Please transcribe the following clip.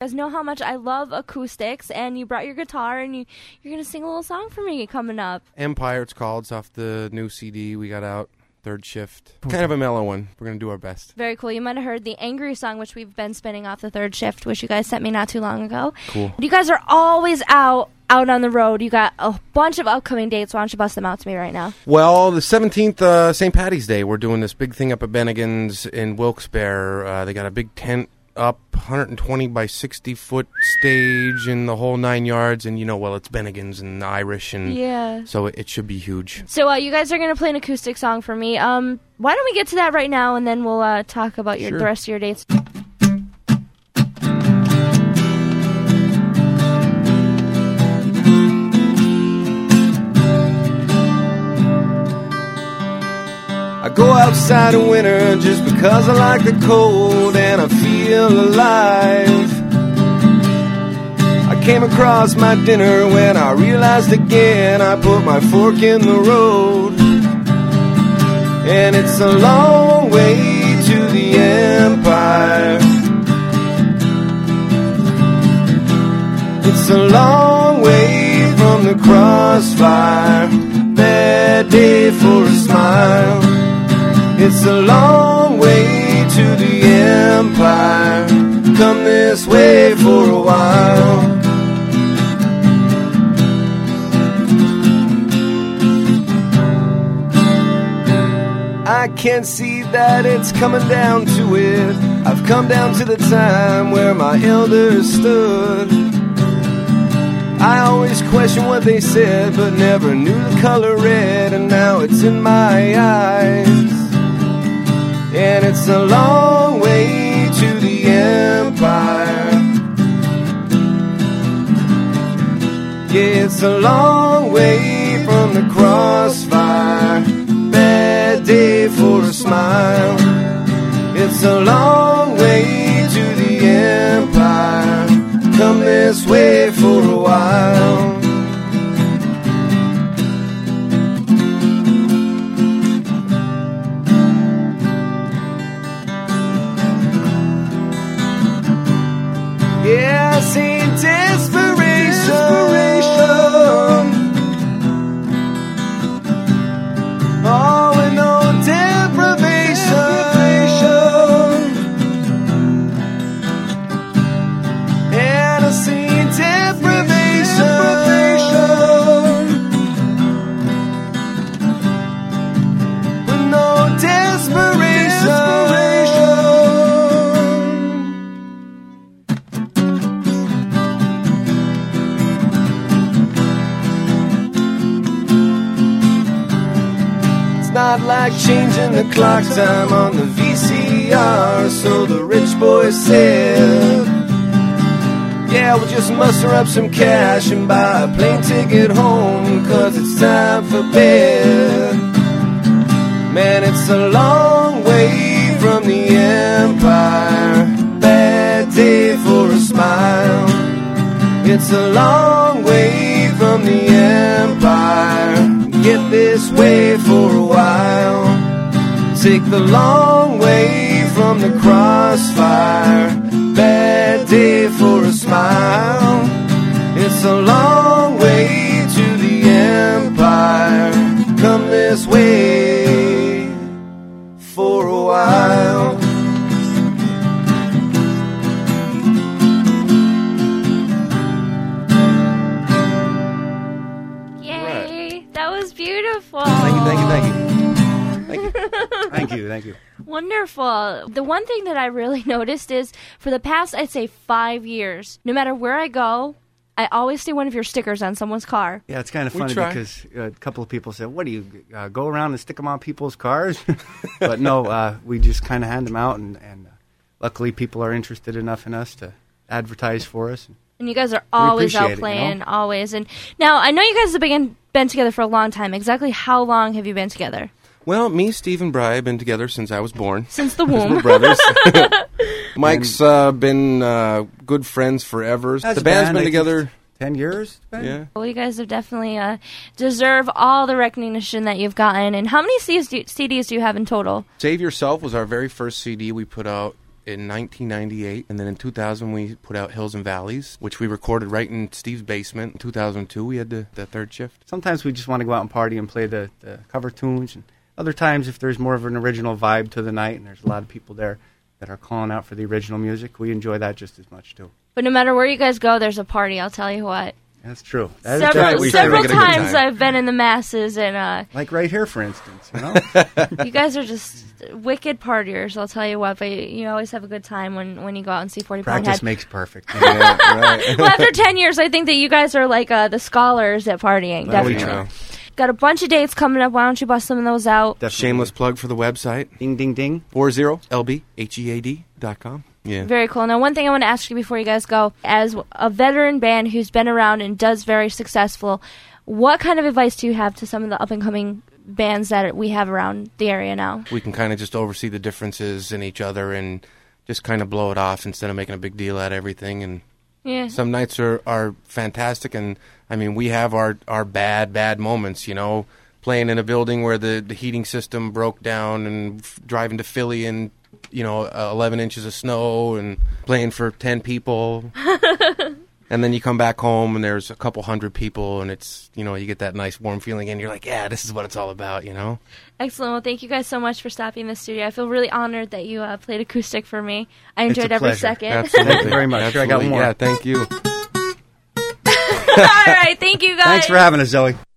You guys know how much I love acoustics, and you brought your guitar, and you're going to sing a little song for me coming up. Empire, it's called. It's off the new CD we got out, Third Shift. Kind of a mellow one. We're going to do our best. Very cool. You might have heard the Angry song, which we've been spinning off the Third Shift, which you guys sent me not too long ago. Cool. But you guys are always out on the road. You got a bunch of upcoming dates. Why don't you bust them out to me right now? Well, the 17th, St. Patty's Day, we're doing this big thing up at Bennigan's in Wilkes-Barre. They got a big tent up, 120 by 60 foot stage and the whole 9 yards, and it's Bennigan's and Irish, and so it should be huge. So you guys are going to play an acoustic song for me. Why don't we get to that right now, and then we'll talk about the rest of your dates. I go outside in winter just because I like the cold and I feel alive. I came across my dinner when I realized again I put my fork in the road. And it's a long way to the empire. It's a long way from the crossfire. Bad day for a smile. It's a long way to the empire. Come this way for a while. I can see that it's coming down to it. I've come down to the time where my elders stood. I always questioned what they said, but never knew the color red, and now it's in my eyes. And it's a long way to the empire. Yeah, it's a long way from the crossfire. Bad day for a smile. It's a long way to the empire. Come this way for a while. Yeah, I seen desperation. Oh, with no deprivation. And I seen deprivation. With no desperation. Not like changing the clock time on the VCR, so the rich boy said. Yeah, we'll just muster up some cash and buy a plane ticket home, 'cause it's time for bed. Man, it's a long way from the empire. Bad day for a smile. It's a long way from the empire. Get this way for a while. Take the long way from the crossfire. Bad day for a smile. It's a long way to the empire. Come this way for a while. Beautiful. Thank you. Wonderful. The one thing that I really noticed is for the past, I'd say 5 years, no matter where I go, I always see one of your stickers on someone's car. Yeah, it's kind of funny because a couple of people said, what do you go around and stick them on people's cars? But no, we just kind of hand them out, and luckily people are interested enough in us to advertise for us. And you guys are always out playing, always. And now, I know you guys have been together for a long time. Exactly how long have you been together? Well, me, Steve, and Bri have been together since I was born. Since the womb. We're brothers. Mike's been good friends forever. The band's been together 10 years. Yeah. Well, you guys have definitely deserve all the recognition that you've gotten. And how many CDs do you have in total? Save Yourself was our very first CD we put out in 1998, and then in 2000 we put out Hills and Valleys, which we recorded right in Steve's basement. In 2002 we had the third shift. Sometimes we just want to go out and party and play the cover tunes, and other times if there's more of an original vibe to the night and there's a lot of people there that are calling out for the original music, we enjoy that just as much too. But no matter where you guys go, there's a party, I'll tell you what. That's true. That is Several, definitely several make it a good times time. I've been in the masses, and like right here, for instance. You know, you guys are just wicked partiers, I'll tell you what. But you always have a good time when you go out and see 40 practice Poundhead. makes perfect. Yeah, right. Well, after 10 years, I think that you guys are like the scholars at partying, Well, we definitely. try. Got a bunch of dates coming up. Why don't you bust some of those out? Definitely. Shameless plug for the website, Ding, ding, ding. 40lbhead.com. Yeah. Very cool. Now, one thing I want to ask you before you guys go, as a veteran band who's been around and does very successful, what kind of advice do you have to some of the up-and-coming bands that we have around the area now? We can kind of just oversee the differences in each other and just kind of blow it off instead of making a big deal out of everything. And Yeah. some nights are fantastic, and I mean we have our bad moments, you know, playing in a building where the heating system broke down and driving to Philly and 11 inches of snow and playing for 10 people. And then you come back home and there's a couple hundred people, and it's, you get that nice warm feeling and you're like, yeah, this is what it's all about, Excellent. Well, thank you guys so much for stopping in the studio. I feel really honored that you played acoustic for me. I enjoyed a every pleasure. second. Absolutely. Thank you very much. Sure, I got Absolutely. more. Yeah, thank you. All right. Thank you guys. Thanks for having us, Zoe.